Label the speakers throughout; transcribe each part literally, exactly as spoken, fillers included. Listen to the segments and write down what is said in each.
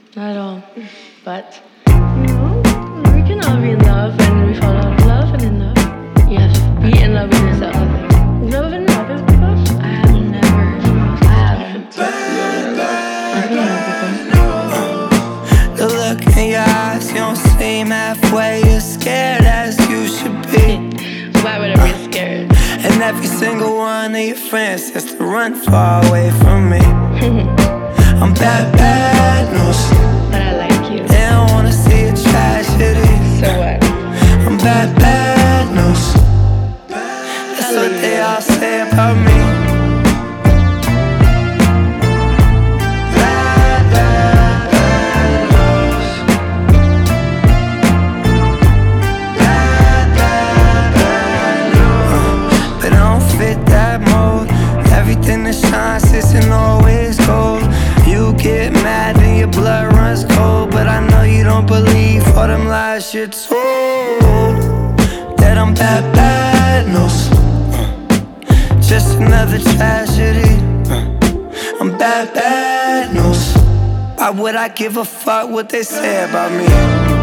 Speaker 1: Not at all. But, you know, we can all be in love and we fall out of love and in love. You have to be in love with yourself, I think. Love and love with people? I have never. I haven't. I've been in love before.
Speaker 2: The look in your eyes, you don't seem halfway as scared as you should be.
Speaker 1: Why would I be scared?
Speaker 2: And every single one of your friends says to run far away from me. I'm bad, bad news,
Speaker 1: but I like you.
Speaker 2: They don't wanna see a tragedy.
Speaker 1: So what?
Speaker 2: I'm bad, bad news. That's what they all say about me. Bad, bad, bad news. Bad, bad, bad news. But I don't fit that mold. Everything that shines isn't always gold. You get mad and your blood runs cold, but I know you don't believe all them lies you're told. That I'm bad, bad news. Just another tragedy. I'm bad, bad news. Why would I give a fuck what they say about me?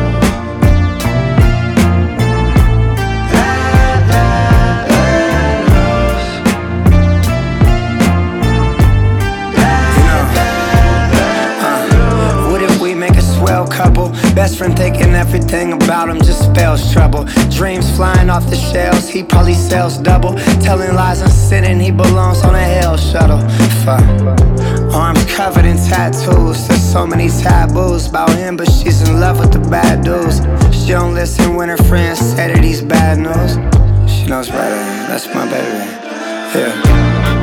Speaker 2: Couple, best friend thinking everything about him just spells trouble. Dreams flying off the shelves, he probably sells double. Telling lies and sinning, he belongs on a hell shuttle. Fuck. Arms covered in tattoos, there's so many taboos about him, but she's in love with the bad dudes. She don't listen when her friends say that he's bad news. She knows better, that's my baby. Yeah.